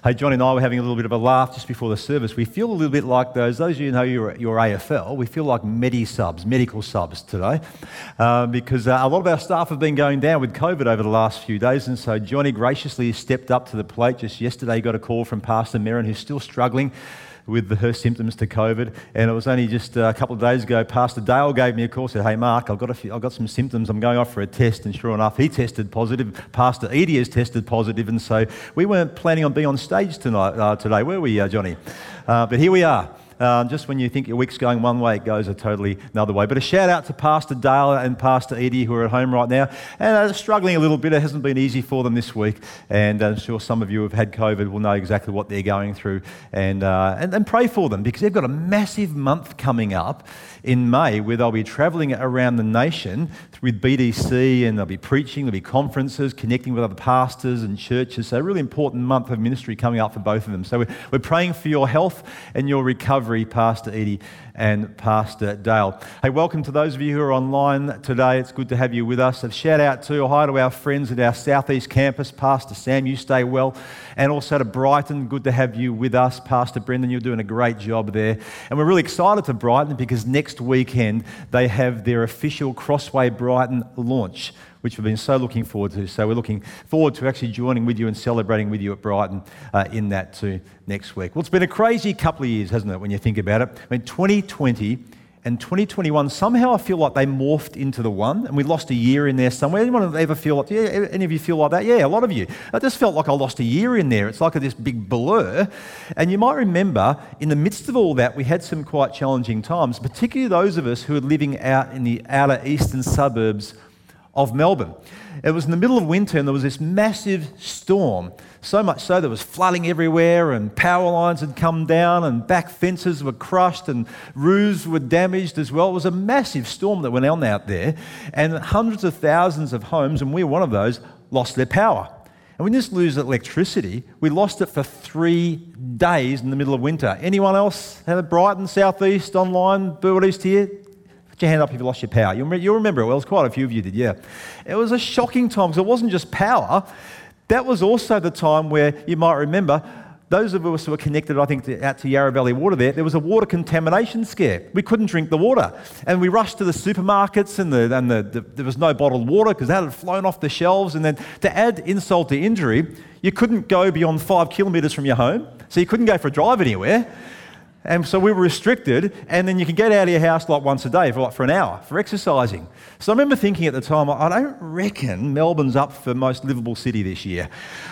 Hey, Johnny and I were having a little bit of a laugh just before the service. We feel a little bit like those of you who know your AFL, we feel like medical subs today, because a lot of our staff have been going down with COVID over the last few days, and so Johnny graciously stepped up to the plate. Just yesterday he got a call from Pastor Merrin, who's still struggling with her symptoms to COVID, and it was only just a couple of days ago Pastor Dale gave me a call, said, "Hey Mark, I've got some symptoms, I'm going off for a test," and sure enough he tested positive. Pastor Edie has tested positive, and so we weren't planning on being on stage today, were we, Johnny? But here we are. Just when you think your week's going one way, it goes a totally another way. But a shout out to Pastor Dale and Pastor Edie, who are at home right now and are struggling a little bit. It hasn't been easy for them this week, and I'm sure some of you who have had COVID will know exactly what they're going through, and pray for them, because they've got a massive month coming up in May where they'll be travelling around the nation with BDC, and they'll be preaching, there'll be conferences, connecting with other pastors and churches. So a really important month of ministry coming up for both of them. So we're praying for your health and your recovery, Pastor Edie and Pastor Dale. Hey, welcome to those of you who are online today. It's good to have you with us. A shout out to, hi to our friends at our Southeast campus. Pastor Sam, you stay well. And also to Brighton, good to have you with us. Pastor Brendan, you're doing a great job there. And we're really excited to Brighton because next weekend they have their official Crossway Brighton launch, which we've been so looking forward to. So we're looking forward to actually joining with you and celebrating with you at Brighton in that too next week. Well, it's been a crazy couple of years, hasn't it, when you think about it? I mean, 2020 and 2021, somehow I feel like they morphed into the one, and we lost a year in there somewhere. Anyone ever feel like, yeah, any of you feel like that? Yeah, a lot of you. I just felt like I lost a year in there. It's like this big blur. And you might remember, in the midst of all that, we had some quite challenging times, particularly those of us who are living out in the outer eastern suburbs of Melbourne. It was in the middle of winter and there was this massive storm, so much so there was flooding everywhere and power lines had come down and back fences were crushed and roofs were damaged as well. It was a massive storm that went on out there, and hundreds of thousands of homes, and we're one of those, lost their power. And we didn't just lose electricity, we lost it for 3 days in the middle of winter. Anyone else have a Brighton, South East, online, Burwood East here? Put your hand up if you lost your power. You'll remember it well. Quite a few of you did, yeah. It was a shocking time because it wasn't just power. That was also the time where, you might remember, those of us who were connected, I think, out to Yarra Valley Water there was a water contamination scare. We couldn't drink the water. And we rushed to the supermarkets and there was no bottled water because that had flown off the shelves. And then to add insult to injury, you couldn't go beyond 5 kilometres from your home. So you couldn't go for a drive anywhere. And so we were restricted, and then you can get out of your house like once a day for an hour for exercising. So I remember thinking at the time, I don't reckon Melbourne's up for most livable city this year.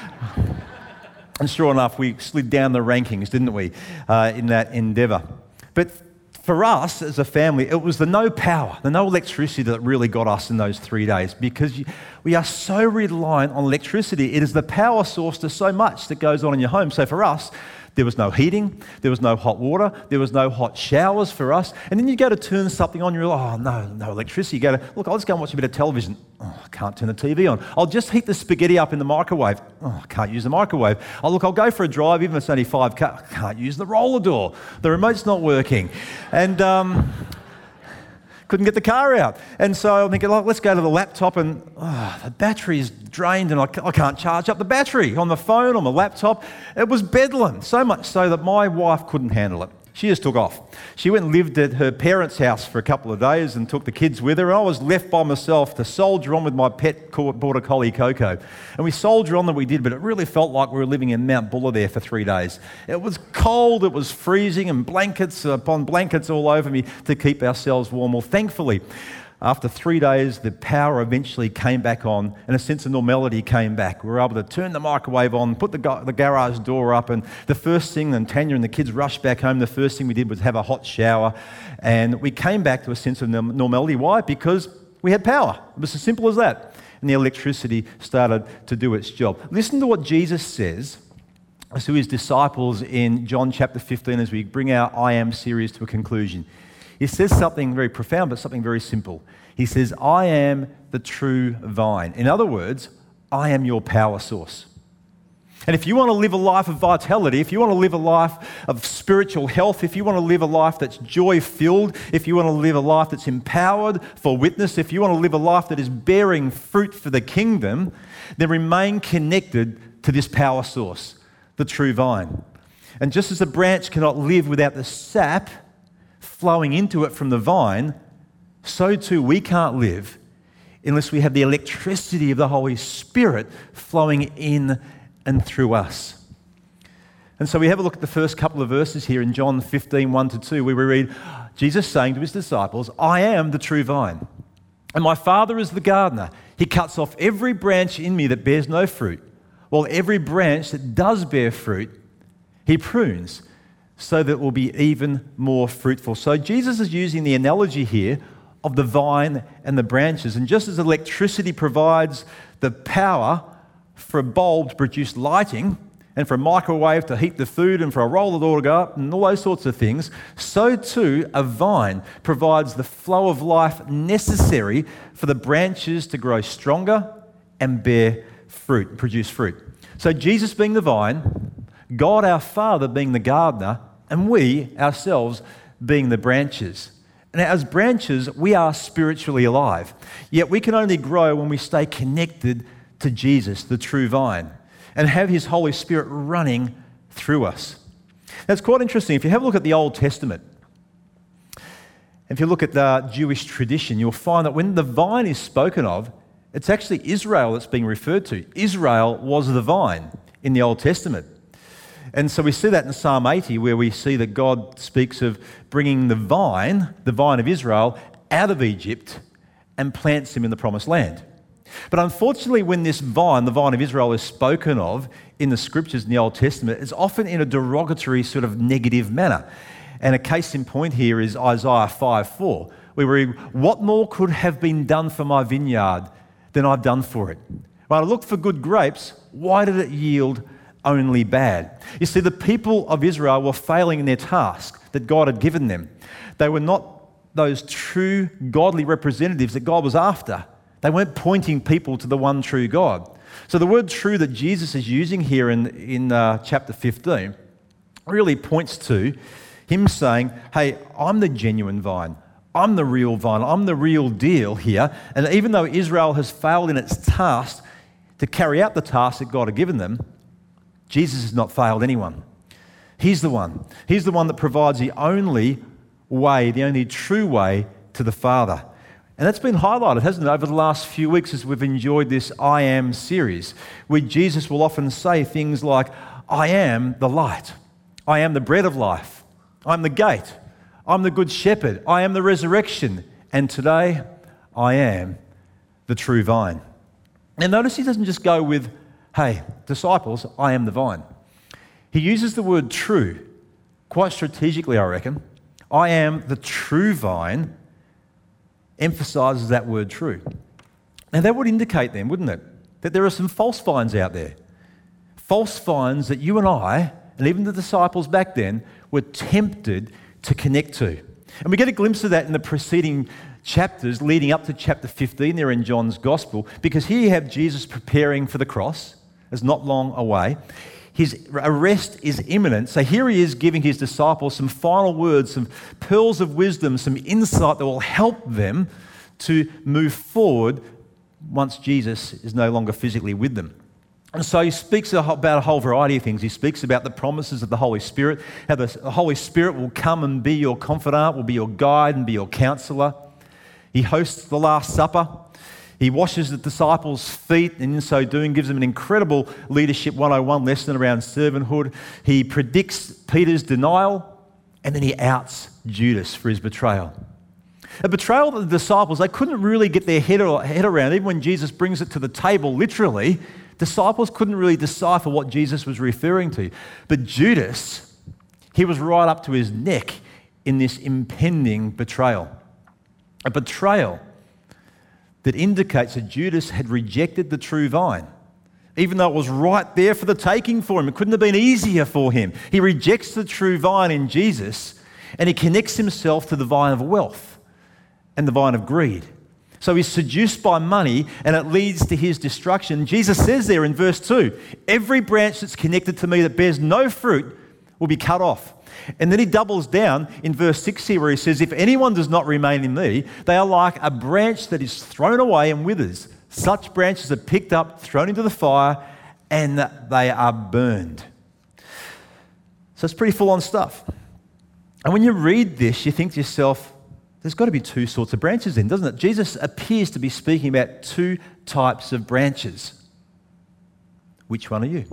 And sure enough, we slid down the rankings, didn't we, in that endeavour. But for us as a family, it was the no power, the no electricity that really got us in those 3 days, because we are so reliant on electricity. It is the power source to so much that goes on in your home. So for us, there was no heating, there was no hot water, there was no hot showers for us. And then you go to turn something on, you're like, oh, no electricity. You go to, look, I'll just go and watch a bit of television. Oh, I can't turn the TV on. I'll just heat the spaghetti up in the microwave. Oh, I can't use the microwave. Oh, look, I'll go for a drive, even if it's only 5K. I can't use the roller door. The remote's not working. And couldn't get the car out. And so I'm thinking, let's go to the laptop, and the battery's drained and I can't charge up the battery on the phone, on the laptop. It was bedlam, so much so that my wife couldn't handle it. She just took off. She went and lived at her parents' house for a couple of days and took the kids with her, and I was left by myself to soldier on with my pet Border Collie, Coco. And we soldier on that we did, but it really felt like we were living in Mount Buller there for 3 days. It was cold, it was freezing, and blankets upon blankets all over me to keep ourselves warm. Well, thankfully, after 3 days, the power eventually came back on and a sense of normality came back. We were able to turn the microwave on, put the garage door up, and the first thing, and Tanya and the kids rushed back home, the first thing we did was have a hot shower, and we came back to a sense of normality. Why? Because we had power. It was as simple as that. And the electricity started to do its job. Listen to what Jesus says to his disciples in John chapter 15 as we bring our I Am series to a conclusion. He says something very profound, but something very simple. He says, I am the true vine. In other words, I am your power source. And if you want to live a life of vitality, if you want to live a life of spiritual health, if you want to live a life that's joy-filled, if you want to live a life that's empowered for witness, if you want to live a life that is bearing fruit for the kingdom, then remain connected to this power source. the true vine. And just as a branch cannot live without the sap flowing into it from the vine, so too we can't live unless we have the electricity of the Holy Spirit flowing in and through us. And so we have a look at the first couple of verses here in John 15, 1-2, where we read Jesus saying to his disciples, I am the true vine, and my Father is the gardener. He cuts off every branch in me that bears no fruit, while every branch that does bear fruit, he prunes, so that it will be even more fruitful. So Jesus is using the analogy here of the vine and the branches. And just as electricity provides the power for a bulb to produce lighting, and for a microwave to heat the food, and for a roller door to go up, and all those sorts of things, so too a vine provides the flow of life necessary for the branches to grow stronger and bear fruit, produce fruit. So Jesus being the vine, God our Father being the gardener, and we ourselves being the branches. And as branches, we are spiritually alive. Yet we can only grow when we stay connected to Jesus, the true vine, and have his Holy Spirit running through us. Now, it's quite interesting. If you have a look at the Old Testament, if you look at the Jewish tradition, you'll find that when the vine is spoken of, it's actually Israel that's being referred to. Israel was the vine in the Old Testament. And so we see that in Psalm 80, where we see that God speaks of bringing the vine of Israel, out of Egypt and plants him in the promised land. But unfortunately, when this vine, the vine of Israel, is spoken of in the scriptures in the Old Testament, it's often in a derogatory sort of negative manner. And a case in point here is Isaiah 5:4, where we read, what more could have been done for my vineyard than I've done for it? When I looked for good grapes, why did it yield only bad? You see, the people of Israel were failing in their task that God had given them. They were not those true godly representatives that God was after. They weren't pointing people to the one true God. So the word true that Jesus is using here in chapter 15 really points to him saying, hey, I'm the genuine vine. I'm the real vine. I'm the real deal here. And even though Israel has failed in its task to carry out the task that God had given them, Jesus has not failed anyone. He's the one. He's the one that provides the only way, the only true way to the Father. And that's been highlighted, hasn't it, over the last few weeks as we've enjoyed this I Am series, where Jesus will often say things like, I am the light. I am the bread of life. I'm the gate. I'm the good shepherd. I am the resurrection. And today, I am the true vine. And notice he doesn't just go with, hey, disciples, I am the vine. He uses the word true quite strategically, I reckon. I am the true vine, emphasizes that word true. Now that would indicate then, wouldn't it, that there are some false vines out there. False vines that you and I, and even the disciples back then, were tempted to connect to. And we get a glimpse of that in the preceding chapters leading up to chapter 15 there in John's Gospel, because here you have Jesus preparing for the cross. It's not long away. His arrest is imminent. So here he is giving his disciples some final words, some pearls of wisdom, some insight that will help them to move forward once Jesus is no longer physically with them. And so he speaks about a whole variety of things. He speaks about the promises of the Holy Spirit, how the Holy Spirit will come and be your confidant, will be your guide and be your counselor. He hosts the Last Supper. He washes the disciples' feet, and in so doing gives them an incredible leadership 101 lesson around servanthood. He predicts Peter's denial, and then he outs Judas for his betrayal. A betrayal that the disciples, they couldn't really get their head around. Even when Jesus brings it to the table, literally, disciples couldn't really decipher what Jesus was referring to. But Judas, he was right up to his neck in this impending betrayal. A betrayal that indicates that Judas had rejected the true vine. Even though it was right there for the taking for him, it couldn't have been easier for him. He rejects the true vine in Jesus, and he connects himself to the vine of wealth and the vine of greed. So he's seduced by money, and it leads to his destruction. Jesus says there in verse 2, every branch that's connected to me that bears no fruit will be cut off. And then he doubles down in verse 6 here where he says, if anyone does not remain in me, they are like a branch that is thrown away and withers. Such branches are picked up, thrown into the fire, and they are burned. So it's pretty full-on stuff. And when you read this, you think to yourself, there's got to be two sorts of branches then, doesn't it? Jesus appears to be speaking about two types of branches. Which one are you?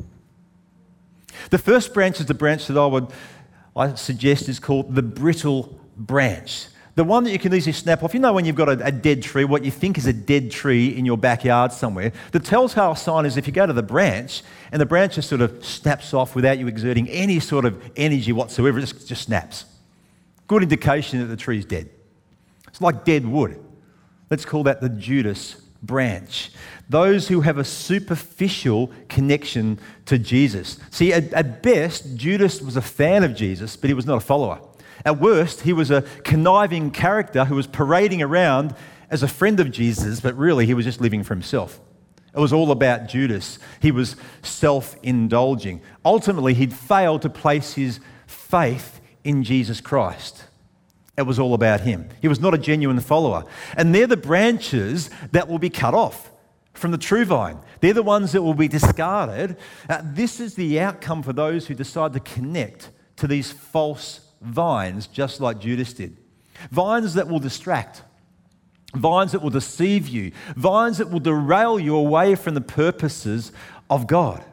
The first branch is the branch that I suggest is called the brittle branch. The one that you can easily snap off. You know when you've got a dead tree, what you think is a dead tree in your backyard somewhere, the telltale sign is if you go to the branch and the branch just sort of snaps off without you exerting any sort of energy whatsoever, it just snaps. Good indication that the tree's dead. It's like dead wood. Let's call that the Judas branch. Those who have a superficial connection to Jesus. See, at best, Judas was a fan of Jesus, but he was not a follower. At worst, he was a conniving character who was parading around as a friend of Jesus, but really he was just living for himself. It was all about Judas. He was self-indulging. Ultimately, he'd failed to place his faith in Jesus Christ. It was all about him. He was not a genuine follower. And they're the branches that will be cut off from the true vine. They're the ones that will be discarded. This is the outcome for those who decide to connect to these false vines, just like Judas did. Vines that will distract. Vines that will deceive you. Vines that will derail you away from the purposes of God.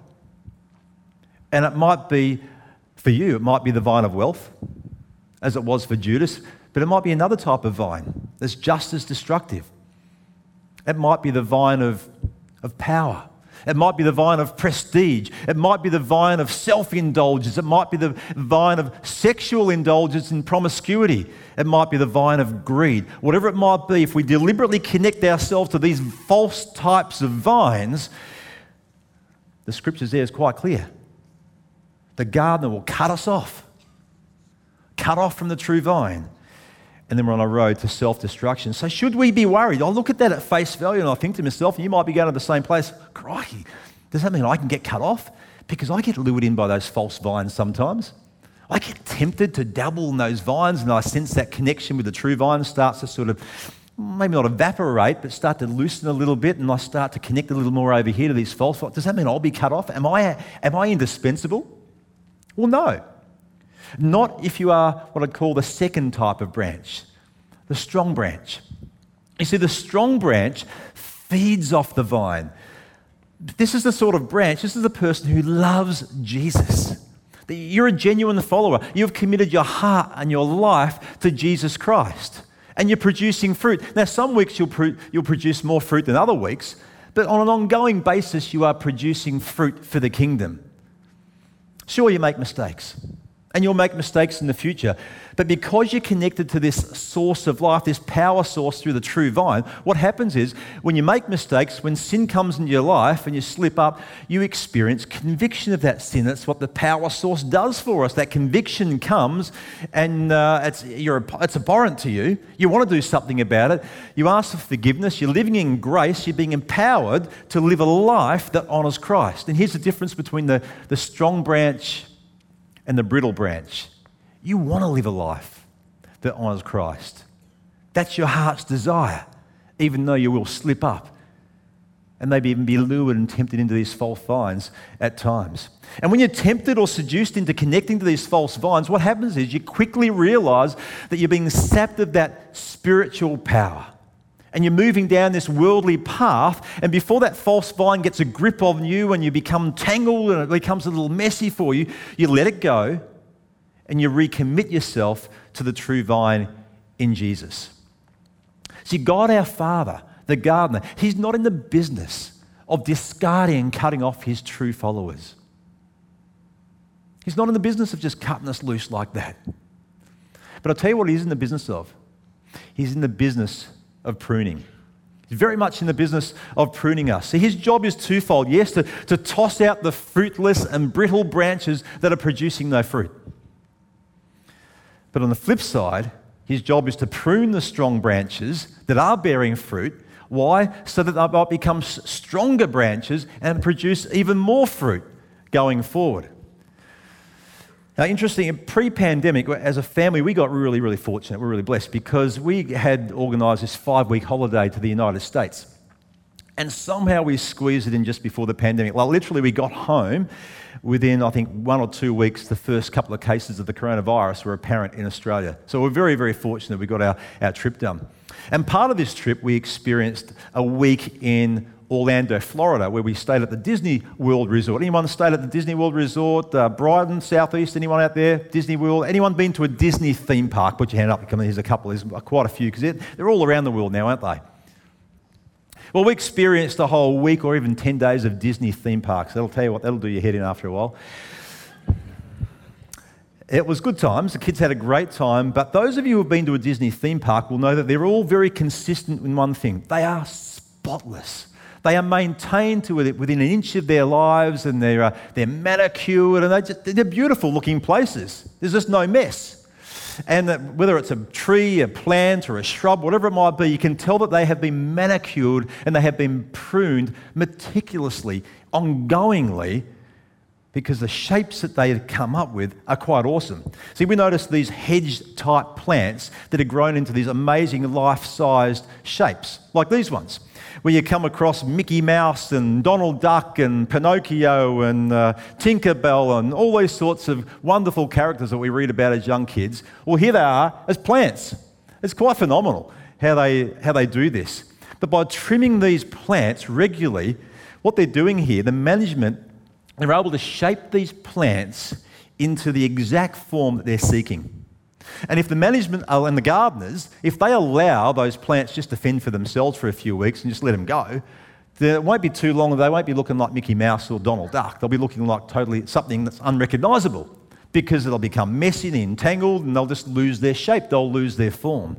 And it might be, for you, it might be the vine of wealth, as it was for Judas, but it might be another type of vine that's just as destructive. It might be the vine of power. It might be the vine of prestige. It might be the vine of self-indulgence. It might be the vine of sexual indulgence and promiscuity. It might be the vine of greed. Whatever it might be, if we deliberately connect ourselves to these false types of vines, the scriptures there is quite clear. The gardener will cut us off. Cut off from the true vine. And then we're on a road to self-destruction. So should we be worried? I look at that at face value and I think to myself, and you might be going to the same place, crikey, does that mean I can get cut off? Because I get lured in by those false vines sometimes. I get tempted to dabble in those vines and I sense that connection with the true vine starts to sort of, maybe not evaporate, but start to loosen a little bit and I start to connect a little more over here to these false vines. Does that mean I'll be cut off? Am I indispensable? Well, no. Not if you are what I'd call the second type of branch, the strong branch. You see, the strong branch feeds off the vine. This is the sort of branch, this is the person who loves Jesus. You're a genuine follower. You've committed your heart and your life to Jesus Christ. And you're producing fruit. Now, some weeks you'll produce more fruit than other weeks, but on an ongoing basis, you are producing fruit for the kingdom. Sure, you make mistakes. And you'll make mistakes in the future. But because you're connected to this source of life, this power source through the true vine, what happens is when you make mistakes, when sin comes into your life and you slip up, you experience conviction of that sin. That's what the power source does for us. That conviction comes and it's abhorrent to you. You want to do something about it. You ask for forgiveness. You're living in grace. You're being empowered to live a life that honours Christ. And here's the difference between the strong branch and the brittle branch. You want to live a life that honours Christ. That's your heart's desire, even though you will slip up and maybe even be lured and tempted into these false vines at times. And when you're tempted or seduced into connecting to these false vines, what happens is you quickly realise that you're being sapped of that spiritual power. And you're moving down this worldly path, and before that false vine gets a grip on you and you become tangled and it becomes a little messy for you, you let it go and you recommit yourself to the true vine in Jesus. See, God our Father, the gardener, He's not in the business of discarding and cutting off His true followers. He's not in the business of just cutting us loose like that. But I'll tell you what He's in the business of. He's in the business of pruning. He's very much in the business of pruning us. See, his job is twofold. Yes, to toss out the fruitless and brittle branches that are producing no fruit. But on the flip side, his job is to prune the strong branches that are bearing fruit. Why? So that they might become stronger branches and produce even more fruit going forward. Now, interesting, pre-pandemic, as a family, we got really, really fortunate. We're really blessed because we had organised this 5-week holiday to the United States. And somehow we squeezed it in just before the pandemic. Like literally we got home within, I think, 1 or 2 weeks, the first couple of cases of the coronavirus were apparent in Australia. So we're very, very fortunate we got our trip done. And part of this trip, we experienced a week in Orlando, Florida, where we stayed at the Disney World Resort. Anyone stayed at the Disney World Resort? Brighton, Southeast, anyone out there? Disney World? Anyone been to a Disney theme park? Put your hand up. Here's a couple. There's quite a few, because they're all around the world now, aren't they? Well, we experienced a whole week or even 10 days of Disney theme parks. That'll tell you what, that'll do your head in after a while. It was good times. The kids had a great time. But those of you who have been to a Disney theme park will know that they're all very consistent in one thing. They are spotless. They are maintained to within an inch of their lives, and they're manicured, and they're beautiful looking places. There's just no mess. And whether it's a tree, a plant, or a shrub, whatever it might be, you can tell that they have been manicured and they have been pruned meticulously, ongoingly, because the shapes that they come up with are quite awesome. See, we notice these hedge-type plants that are grown into these amazing life-sized shapes, like these ones, where you come across Mickey Mouse and Donald Duck and Pinocchio and Tinkerbell and all these sorts of wonderful characters that we read about as young kids. Well, here they are as plants. It's quite phenomenal how they do this. But by trimming these plants regularly, what they're doing here, the management, they're able to shape these plants into the exact form that they're seeking. And if the management and the gardeners, if they allow those plants just to fend for themselves for a few weeks and just let them go, then it won't be too long, they won't be looking like Mickey Mouse or Donald Duck. They'll be looking like totally something that's unrecognisable, because it'll become messy and entangled, and they'll just lose their shape, they'll lose their form.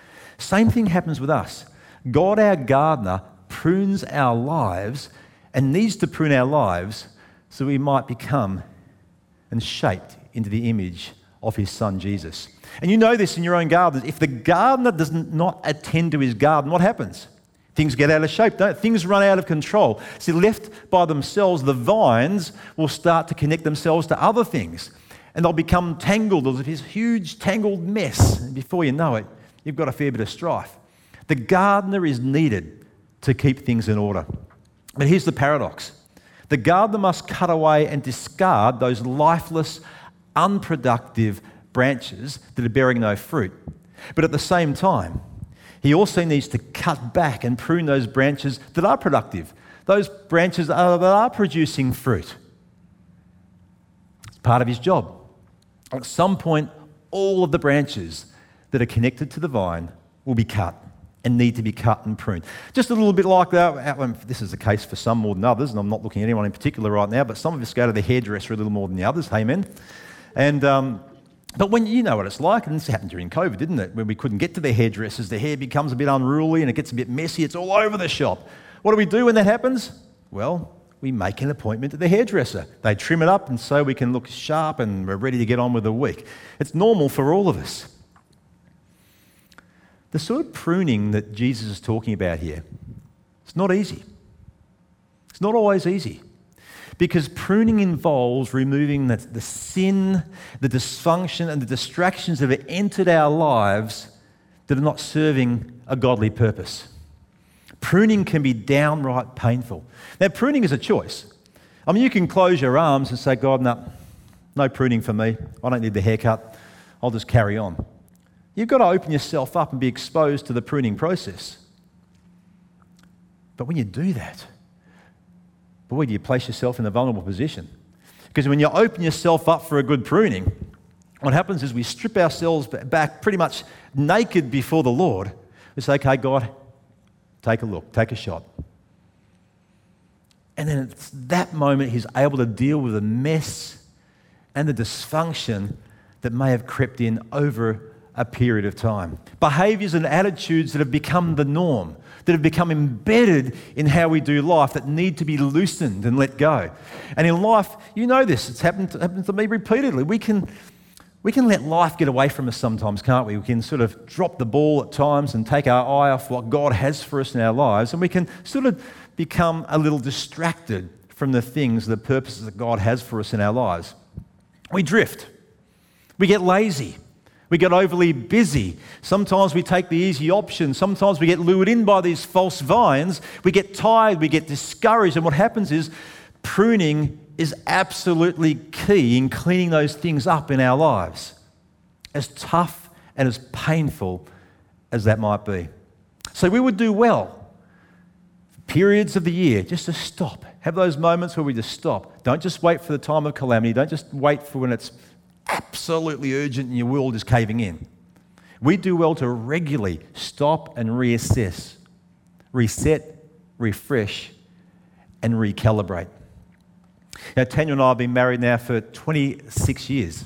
Same thing happens with us. God, our gardener, prunes our lives and needs to prune our lives so we might become and shaped into the image of his son Jesus. And you know this in your own gardens. If the gardener does not attend to his garden, what happens? Things get out of shape, don't they? Things run out of control. See, left by themselves, the vines will start to connect themselves to other things, and they'll become tangled as this huge tangled mess. And before you know it, you've got a fair bit of strife. The gardener is needed to keep things in order. But here's the paradox. The gardener must cut away and discard those lifeless, unproductive branches that are bearing no fruit. But at the same time, he also needs to cut back and prune those branches that are productive, those branches that are producing fruit. It's part of his job. At some point, all of the branches that are connected to the vine will be cut and need to be cut and pruned. Just a little bit like that. This is the case for some more than others, and I'm not looking at anyone in particular right now, but some of us go to the hairdresser a little more than the others. Amen. And but when you know what it's like, and this happened during COVID, didn't it? When we couldn't get to the hairdressers, the hair becomes a bit unruly and it gets a bit messy. It's all over the shop. What do we do when that happens? Well, we make an appointment at the hairdresser. They trim it up, and so we can look sharp and we're ready to get on with the week. It's normal for all of us. The sort of pruning that Jesus is talking about here, it's not easy. It's not always easy. Because pruning involves removing the sin, the dysfunction, and the distractions that have entered our lives that are not serving a godly purpose. Pruning can be downright painful. Now, pruning is a choice. I mean, you can close your arms and say, God, no pruning for me. I don't need the haircut. I'll just carry on. You've got to open yourself up and be exposed to the pruning process. But when you do that, boy, do you place yourself in a vulnerable position. Because when you open yourself up for a good pruning, what happens is we strip ourselves back pretty much naked before the Lord. We say, okay, God, take a look, take a shot. And then it's that moment he's able to deal with the mess and the dysfunction that may have crept in over a period of time. Behaviours and attitudes that have become the norm, that have become embedded in how we do life, that need to be loosened and let go. And in life, you know this, it's happened to me repeatedly. We can let life get away from us sometimes, can't we? We can sort of drop the ball at times and take our eye off what God has for us in our lives, and we can sort of become a little distracted from the things, the purposes that God has for us in our lives. We drift. We get lazy. We get overly busy. Sometimes we take the easy option. Sometimes we get lured in by these false vines. We get tired, we get discouraged. And what happens is pruning is absolutely key in cleaning those things up in our lives, as tough and as painful as that might be. So we would do well, periods of the year, just to stop. Have those moments where we just stop. Don't just wait for the time of calamity. Don't just wait for when it's absolutely urgent and your world is caving in. We do well to regularly stop and reassess, reset, refresh, and recalibrate. Now, Tanya and I have been married now for 26 years.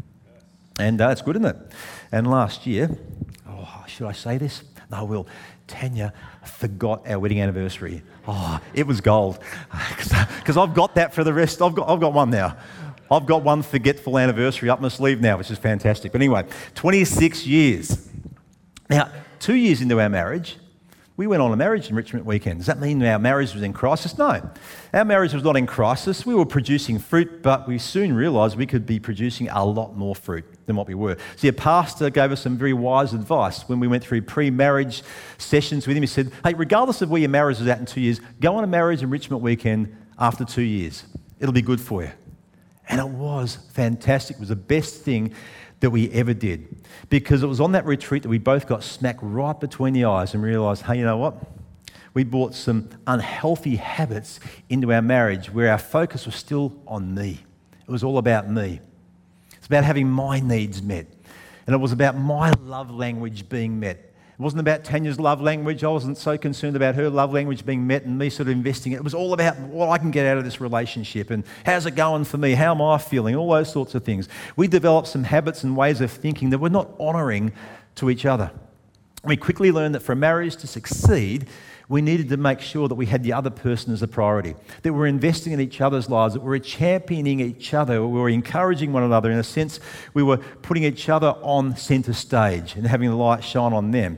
And it's good, isn't it? And last year, should I say this? No, I will. Tanya forgot our wedding anniversary. It was gold. Because I've got that for the rest. I've got one now. I've got one forgetful anniversary up my sleeve now, which is fantastic. But anyway, 26 years. Now, 2 years into our marriage, we went on a marriage enrichment weekend. Does that mean our marriage was in crisis? No. Our marriage was not in crisis. We were producing fruit, but we soon realised we could be producing a lot more fruit than what we were. See, a pastor gave us some very wise advice when we went through pre-marriage sessions with him. He said, hey, regardless of where your marriage is at in 2 years, go on a marriage enrichment weekend after 2 years. It'll be good for you. And it was fantastic. It was the best thing that we ever did, because it was on that retreat that we both got smacked right between the eyes and realised, hey, you know what? We brought some unhealthy habits into our marriage where our focus was still on me. It was all about me. It's about having my needs met. And it was about my love language being met. It wasn't about Tanya's love language. I wasn't so concerned about her love language being met and me sort of investing. It was all about what I can get out of this relationship and how's it going for me? How am I feeling? All those sorts of things. We developed some habits and ways of thinking that were not honouring to each other. We quickly learned that for a marriage to succeed, we needed to make sure that we had the other person as a priority, that we're investing in each other's lives, that we're championing each other, we were encouraging one another. In a sense, we were putting each other on centre stage and having the light shine on them.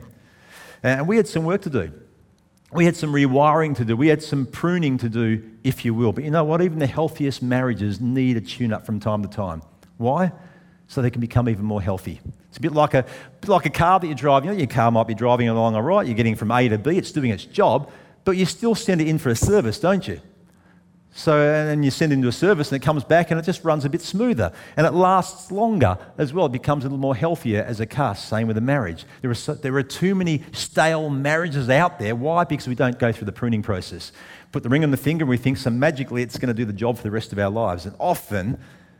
And we had some work to do. We had some rewiring to do. We had some pruning to do, if you will. But you know what? Even the healthiest marriages need a tune-up from time to time. Why? So they can become even more healthy. It's a bit like a car that you drive. You know, your car might be driving along all right. You're getting from A to B. It's doing its job. But you still send it in for a service, don't you? So, and you send it into a service and it comes back and it just runs a bit smoother. And it lasts longer as well. It becomes a little more healthier as a car. Same with a marriage. There are too many stale marriages out there. Why? Because we don't go through the pruning process. Put the ring on the finger and we think so magically it's going to do the job for the rest of our lives. And often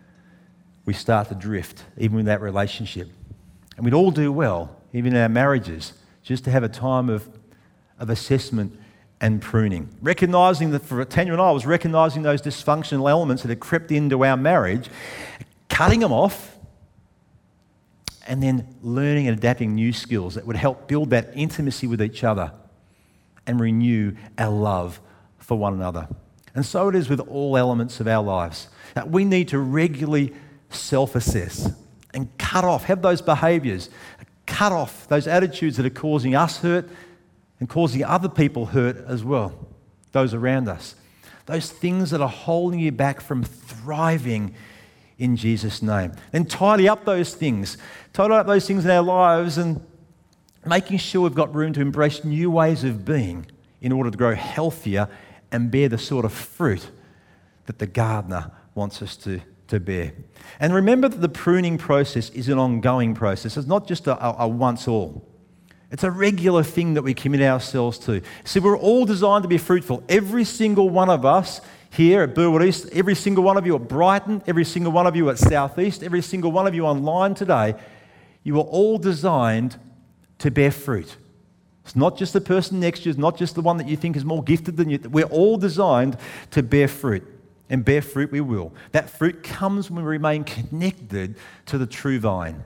we start to drift, even in that relationship. And we'd all do well, even in our marriages, just to have a time of assessment and pruning. Recognising that for Tanya and I was recognising those dysfunctional elements that had crept into our marriage, cutting them off, and then learning and adapting new skills that would help build that intimacy with each other and renew our love for one another. And so it is with all elements of our lives. That we need to regularly self-assess and cut off, have those behaviours, cut off those attitudes that are causing us hurt and causing other people hurt as well, those around us. Those things that are holding you back from thriving in Jesus' name. Then tidy up those things. Tidy up those things in our lives and making sure we've got room to embrace new ways of being in order to grow healthier and bear the sort of fruit that the gardener wants us to bear. And remember that the pruning process is an ongoing process. It's not just a once-all. It's a regular thing that we commit ourselves to. See, we're all designed to be fruitful. Every single one of us here at Burwood East, every single one of you at Brighton, every single one of you at Southeast, every single one of you online today, you are all designed to bear fruit. It's not just the person next to you, it's not just the one that you think is more gifted than you. We're all designed to bear fruit. And bear fruit we will. That fruit comes when we remain connected to the true vine,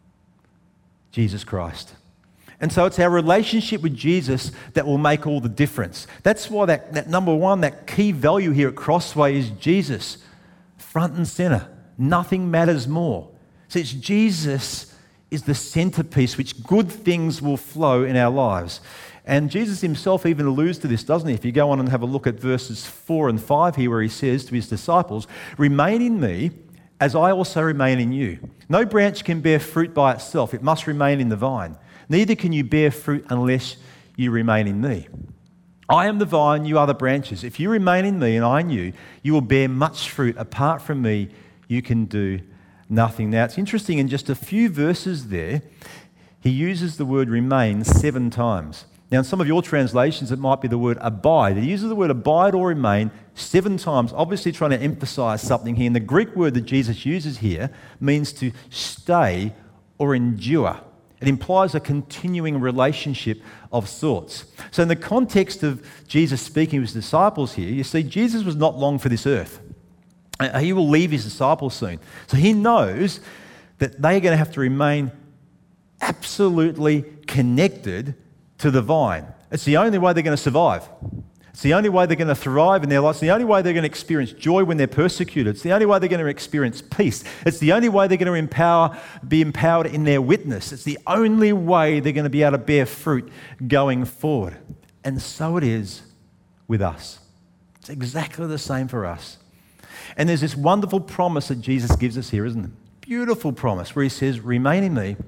Jesus Christ. And so it's our relationship with Jesus that will make all the difference. That's why that number one, that key value here at Crossway is Jesus, front and center. Nothing matters more. So it's Jesus is the centerpiece which good things will flow in our lives. And Jesus himself even alludes to this, doesn't he? If you go on and have a look at verses 4 and 5 here where he says to his disciples, remain in me as I also remain in you. No branch can bear fruit by itself. It must remain in the vine. Neither can you bear fruit unless you remain in me. I am the vine, you are the branches. If you remain in me and I in you, you will bear much fruit. Apart from me, you can do nothing. Now, it's interesting, in just a few verses there, he uses the word remain 7 times. Now, in some of your translations, it might be the word abide. He uses the word abide or remain 7 times, obviously trying to emphasize something here. And the Greek word that Jesus uses here means to stay or endure. It implies a continuing relationship of sorts. So in the context of Jesus speaking to his disciples here, you see, Jesus was not long for this earth. He will leave his disciples soon. So he knows that they are going to have to remain absolutely connected to the vine. It's the only way they're going to survive. It's the only way they're going to thrive in their lives. It's the only way they're going to experience joy when they're persecuted. It's the only way they're going to experience peace. It's the only way they're going to be empowered in their witness. It's the only way they're going to be able to bear fruit going forward. And so it is with us. It's exactly the same for us. And there's this wonderful promise that Jesus gives us here, isn't it? Beautiful promise where he says, remain in me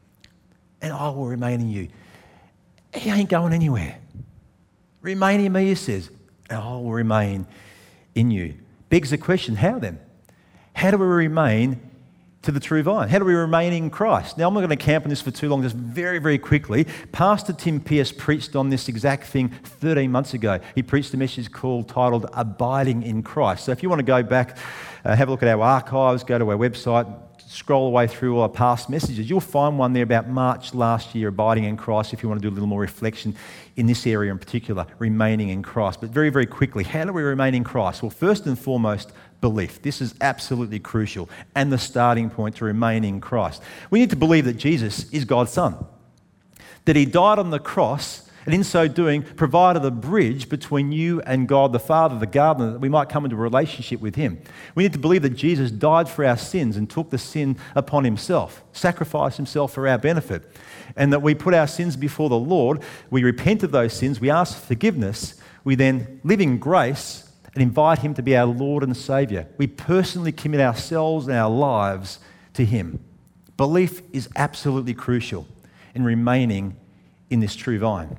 and I will remain in you. He ain't going anywhere. Remain in me, he says, and I will remain in you. Begs the question, how then? How do we remain to the true vine? How do we remain in Christ? Now, I'm not going to camp on this for too long, just very, very quickly. Pastor Tim Pearce preached on this exact thing 13 months ago. He preached a message titled Abiding in Christ. So if you want to go back, have a look at our archives, go to our website, scroll away through all our past messages, you'll find one there about March last year, Abiding in Christ, if you want to do a little more reflection in this area in particular, remaining in Christ. But very, very quickly, how do we remain in Christ? Well, first and foremost, belief. This is absolutely crucial and the starting point to remain in Christ. We need to believe that Jesus is God's Son, that he died on the cross, and in so doing, provided a bridge between you and God the Father, the gardener, that we might come into a relationship with him. We need to believe that Jesus died for our sins and took the sin upon himself, sacrificed himself for our benefit, and that we put our sins before the Lord, we repent of those sins, we ask for forgiveness, we then live in grace and invite him to be our Lord and Saviour. We personally commit ourselves and our lives to him. Belief is absolutely crucial in remaining in this true vine.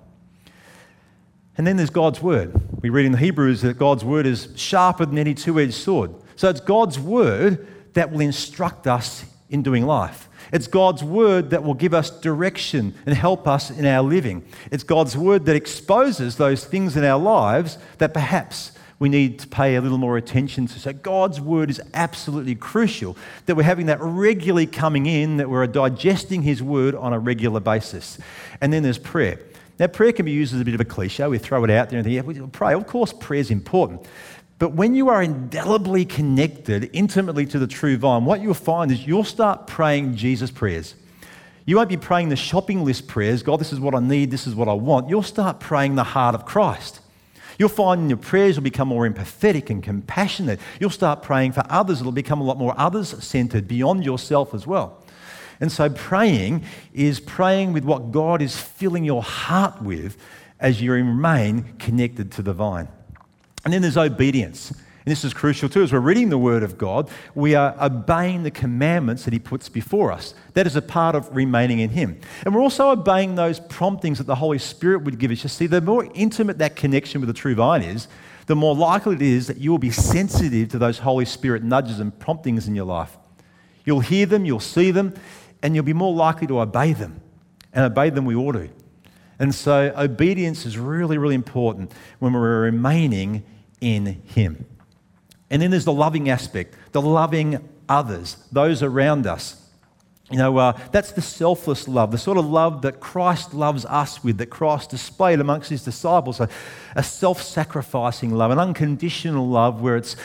And then there's God's word. We read in the Hebrews that God's word is sharper than any two-edged sword. So it's God's word that will instruct us in doing life. It's God's word that will give us direction and help us in our living. It's God's word that exposes those things in our lives that perhaps we need to pay a little more attention to. So God's word is absolutely crucial, that we're having that regularly coming in, that we're digesting his word on a regular basis. And then there's prayer. Now, prayer can be used as a bit of a cliche. We throw it out there and think, yeah, we pray. Of course, prayer is important. But when you are indelibly connected intimately to the true vine, what you'll find is you'll start praying Jesus prayers. You won't be praying the shopping list prayers, God, this is what I need, this is what I want. You'll start praying the heart of Christ. You'll find in your prayers you'll become more empathetic and compassionate. You'll start praying for others. It'll become a lot more others-centered, beyond yourself as well. And so praying is praying with what God is filling your heart with as you remain connected to the vine. And then there's obedience. And this is crucial too. As we're reading the Word of God, we are obeying the commandments that he puts before us. That is a part of remaining in him. And we're also obeying those promptings that the Holy Spirit would give us. You see, the more intimate that connection with the true vine is, the more likely it is that you will be sensitive to those Holy Spirit nudges and promptings in your life. You'll hear them, you'll see them, and you'll be more likely to obey them, and obey them we ought to. And so obedience is really, really important when we're remaining in him. And then there's the loving aspect, the loving others, those around us. You know, that's the selfless love, the sort of love that Christ loves us with, that Christ displayed amongst his disciples, a self-sacrificing love, an unconditional love where it's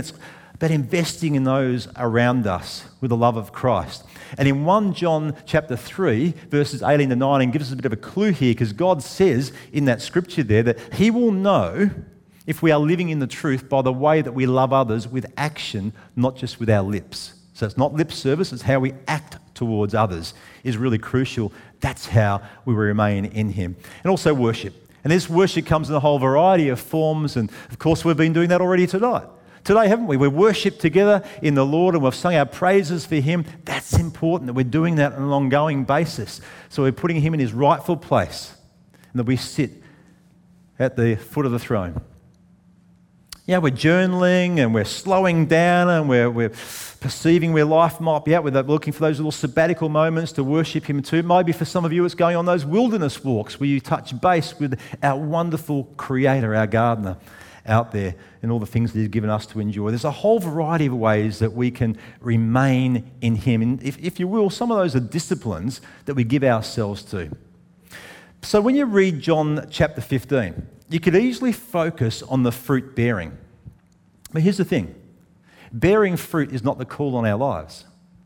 about investing in those around us with the love of Christ. And in 1 John chapter 3, verses 18 to 19, gives us a bit of a clue here, because God says in that scripture there that he will know if we are living in the truth by the way that we love others with action, not just with our lips. So it's not lip service, it's how we act towards others is really crucial. That's how we remain in him. And also worship. And this worship comes in a whole variety of forms, and of course we've been doing that already tonight. today, haven't we? We've worshipped together in the Lord and we've sung our praises for Him. That's important that we're doing that on an ongoing basis. So we're putting Him in His rightful place and that we sit at the foot of the throne. Yeah, we're journaling and we're slowing down and we're perceiving where life might be at. We're looking for those little sabbatical moments to worship Him too. Maybe for some of you it's going on those wilderness walks where you touch base with our wonderful Creator, our gardener out there, and all the things that He's given us to enjoy. There's a whole variety of ways that we can remain in Him. And if you will, some of those are disciplines that we give ourselves to. So when you read John chapter 15, you could easily focus on the fruit bearing. But here's the thing. Bearing fruit is not the call on our lives.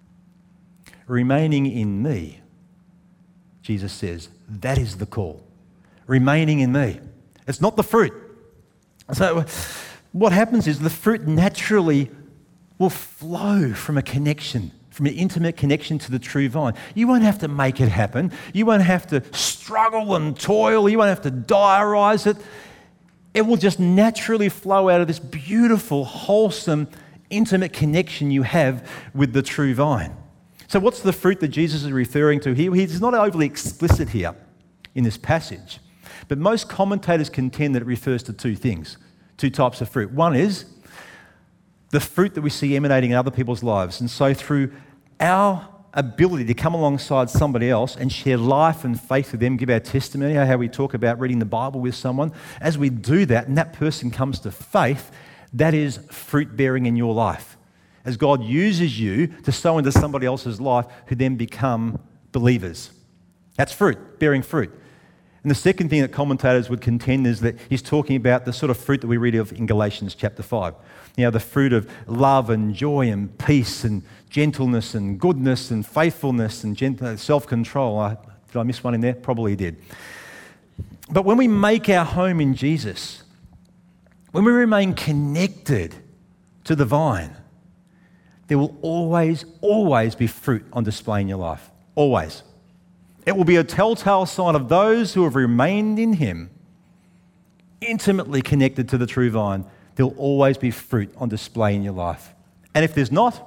Remaining in me, Jesus says, that is the call. Remaining in me. It's not the fruit. So what happens is the fruit naturally will flow from a connection, from an intimate connection to the true vine. You won't have to make it happen. You won't have to struggle and toil. You won't have to diarize it. It will just naturally flow out of this beautiful, wholesome, intimate connection you have with the true vine. So what's the fruit that Jesus is referring to here? He's not overly explicit here in this passage, but most commentators contend that it refers to two things, two types of fruit. One is the fruit that we see emanating in other people's lives. And so through our ability to come alongside somebody else and share life and faith with them, give our testimony, how we talk about reading the Bible with someone, as we do that and that person comes to faith, that is fruit bearing in your life. As God uses you to sow into somebody else's life who then become believers. That's fruit, bearing fruit. And the second thing that commentators would contend is that he's talking about the sort of fruit that we read of in Galatians chapter 5. You know, the fruit of love and joy and peace and gentleness and goodness and faithfulness and self-control. Did I miss one in there? Probably did. But when we make our home in Jesus, when we remain connected to the vine, there will always, always be fruit on display in your life. Always. It will be a telltale sign of those who have remained in Him, intimately connected to the true vine. There will always be fruit on display in your life. And if there's not,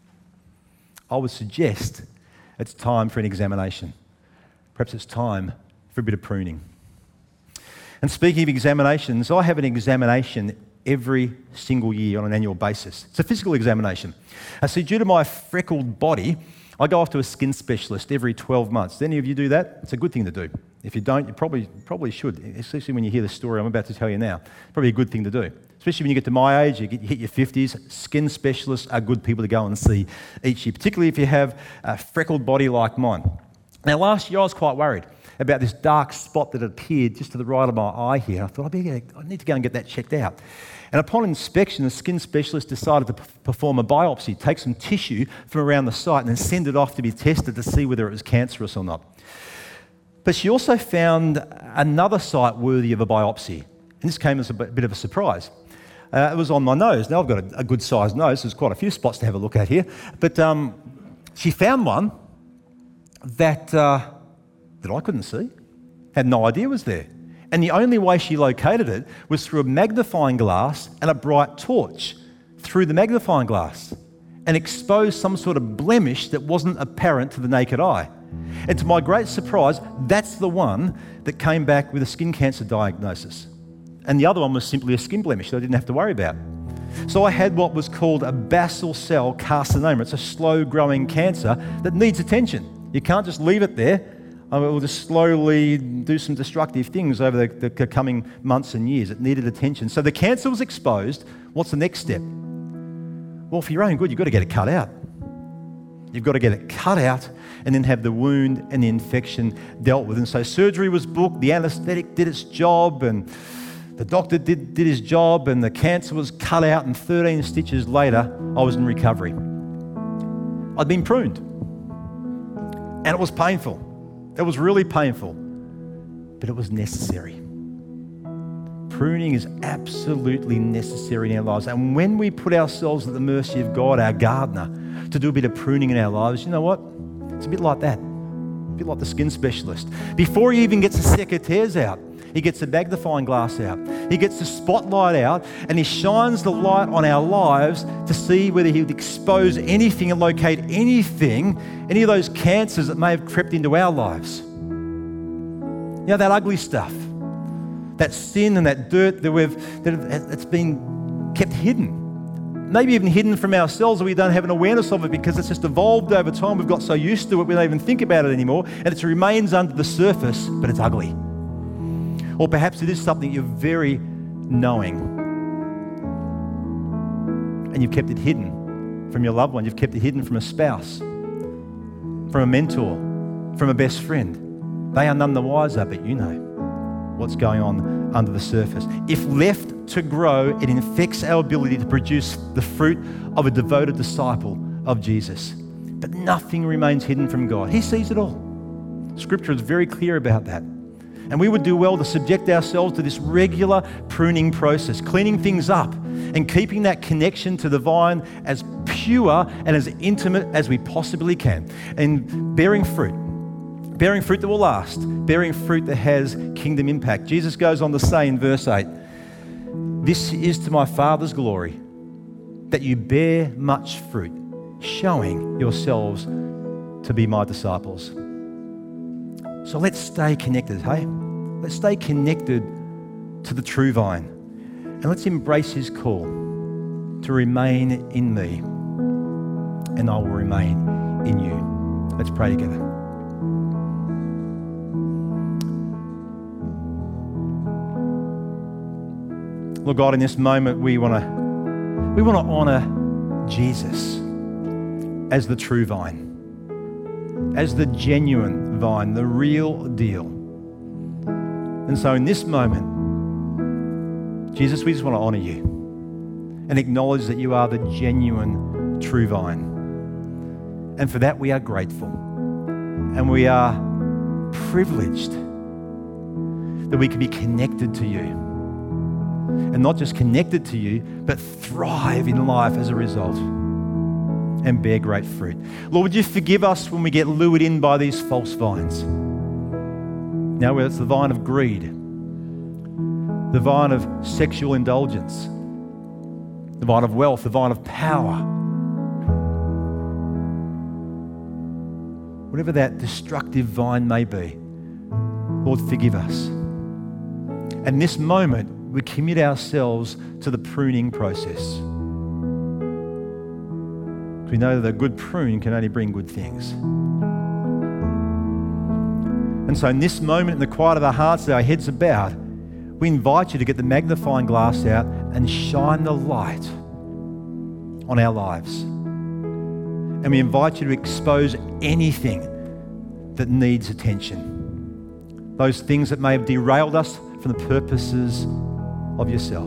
I would suggest it's time for an examination. Perhaps it's time for a bit of pruning. And speaking of examinations, I have an examination every single year on an annual basis. It's a physical examination. See, due to my freckled body, I go off to a skin specialist every 12 months. Do any of you do that? It's a good thing to do. If you don't, you probably should, especially when you hear the story I'm about to tell you now. Probably a good thing to do. Especially when you get to my age, you hit your 50s, skin specialists are good people to go and see each year, particularly if you have a freckled body like mine. Now, last year I was quite worried about this dark spot that appeared just to the right of my eye here. I thought, I need to go and get that checked out. And upon inspection, the skin specialist decided to perform a biopsy, take some tissue from around the site and then send it off to be tested to see whether it was cancerous or not. But she also found another site worthy of a biopsy. And this came as a bit of a surprise. It was on my nose. Now I've got a good-sized nose. There's quite a few spots to have a look at here. But she found one that I couldn't see. Had no idea was there. And the only way she located it was through a magnifying glass and a bright torch through the magnifying glass and exposed some sort of blemish that wasn't apparent to the naked eye. And to my great surprise, that's the one that came back with a skin cancer diagnosis. And the other one was simply a skin blemish that I didn't have to worry about. So I had what was called a basal cell carcinoma. It's a slow-growing cancer that needs attention. You can't just leave it there. It will just slowly do some destructive things over the coming months and years. It needed attention. So the cancer was exposed. What's the next step? Well, for your own good, you've got to get it cut out. You've got to get it cut out and then have the wound and the infection dealt with. And so surgery was booked, the anaesthetic did its job, and the doctor did his job, and the cancer was cut out, and 13 stitches later, I was in recovery. I'd been pruned. And it was painful. It was really painful, but it was necessary. Pruning is absolutely necessary in our lives. And when we put ourselves at the mercy of God, our gardener, to do a bit of pruning in our lives, you know what? It's a bit like that. A bit like the skin specialist. Before he even gets the secateurs out, He gets the magnifying glass out. He gets the spotlight out, and he shines the light on our lives to see whether he would expose anything and locate anything, any of those cancers that may have crept into our lives. You know, that ugly stuff, that sin and that dirt that's been kept hidden. Maybe even hidden from ourselves, or we don't have an awareness of it because it's just evolved over time. We've got so used to it, we don't even think about it anymore, and it remains under the surface, but it's ugly. Or perhaps it is something you're very knowing, and you've kept it hidden from your loved one. You've kept it hidden from a spouse, from a mentor, from a best friend. They are none the wiser, but you know what's going on under the surface. If left to grow, it infects our ability to produce the fruit of a devoted disciple of Jesus. But nothing remains hidden from God. He sees it all. Scripture is very clear about that. And we would do well to subject ourselves to this regular pruning process, cleaning things up and keeping that connection to the vine as pure and as intimate as we possibly can, and bearing fruit that will last, bearing fruit that has kingdom impact. Jesus goes on to say in verse 8, "This is to my Father's glory, that you bear much fruit, showing yourselves to be my disciples." So let's stay connected, hey? Let's stay connected to the true vine, and let's embrace his call to remain in me, and I will remain in you. Let's pray together. Lord God, in this moment, we want to honor Jesus as the true vine, as the genuine vine, the real deal. And so in this moment, Jesus, we just want to honor you and acknowledge that you are the genuine true vine. And for that, we are grateful. And we are privileged that we can be connected to you. And not just connected to you, but thrive in life as a result and bear great fruit. Lord, would you forgive us when we get lured in by these false vines? Now, whether it's the vine of greed, the vine of sexual indulgence, the vine of wealth, the vine of power, whatever that destructive vine may be, Lord, forgive us. And this moment, we commit ourselves to the pruning process. We know that a good prune can only bring good things. And so in this moment, in the quiet of our hearts, that our heads are bowed, we invite you to get the magnifying glass out and shine the light on our lives. And we invite you to expose anything that needs attention. Those things that may have derailed us from the purposes of yourself.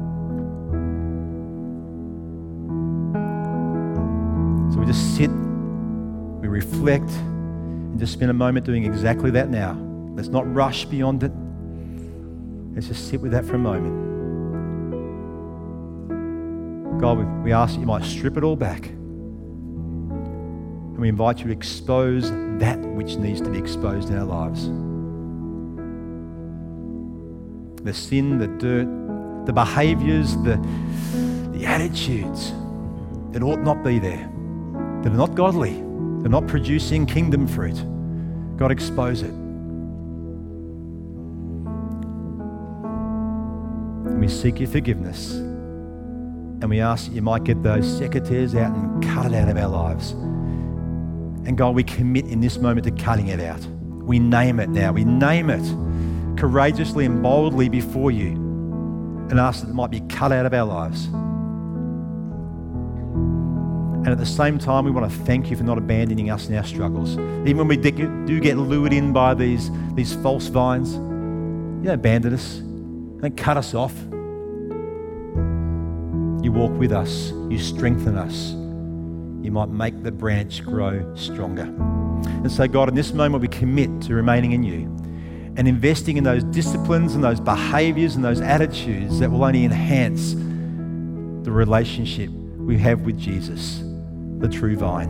So we just sit, we reflect, and just spend a moment doing exactly that now. Let's not rush beyond it. Let's just sit with that for a moment. God, we ask that you might strip it all back. And we invite you to expose that which needs to be exposed in our lives. The sin, the dirt, the behaviours, the attitudes that ought not be there, that are not godly, they're not producing kingdom fruit. God, expose it. And we seek your forgiveness. And we ask that you might get those secateurs out and cut it out of our lives. And God, we commit in this moment to cutting it out. We name it now. We name it courageously and boldly before you, and ask that it might be cut out of our lives. And at the same time, we want to thank you for not abandoning us in our struggles. Even when we do get lured in by these false vines, you don't abandon us. Don't cut us off. You walk with us. You strengthen us. You might make the branch grow stronger. And so, God, in this moment, we commit to remaining in you and investing in those disciplines and those behaviours and those attitudes that will only enhance the relationship we have with Jesus, the true vine.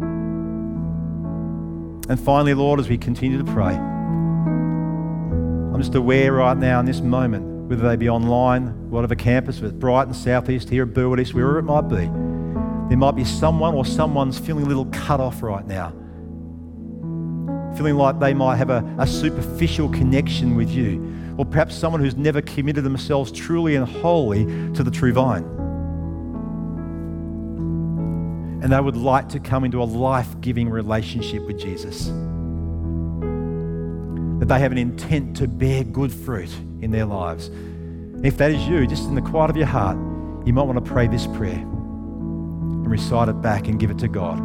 And finally, Lord, as we continue to pray, I'm just aware right now in this moment, whether they be online, whatever campus, whether it's Brighton, Southeast, here at Burwood East, wherever it might be, there might be someone or someone's feeling a little cut off right now. Feeling like they might have a superficial connection with you. Or perhaps someone who's never committed themselves truly and wholly to the true vine. And they would like to come into a life-giving relationship with Jesus. That they have an intent to bear good fruit in their lives. If that is you, just in the quiet of your heart, you might want to pray this prayer and recite it back and give it to God.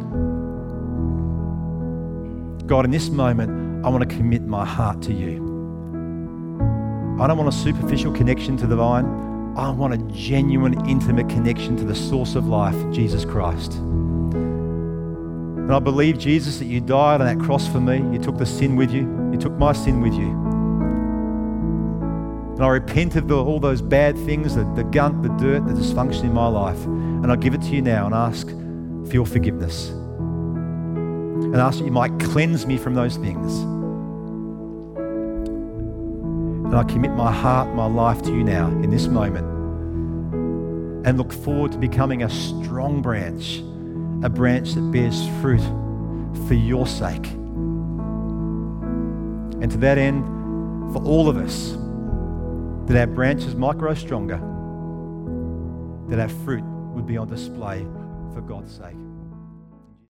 God, in this moment, I want to commit my heart to you. I don't want a superficial connection to the vine. I want a genuine, intimate connection to the source of life, Jesus Christ. And I believe, Jesus, that you died on that cross for me. You took the sin with you. You took my sin with you. And I repent of all those bad things, the gunk, the dirt, the dysfunction in my life. And I give it to you now and ask for your forgiveness. And ask that you might cleanse me from those things. And I commit my heart, my life to you now in this moment. And look forward to becoming a strong branch, a branch that bears fruit for your sake. And to that end, for all of us, that our branches might grow stronger, that our fruit would be on display for God's sake.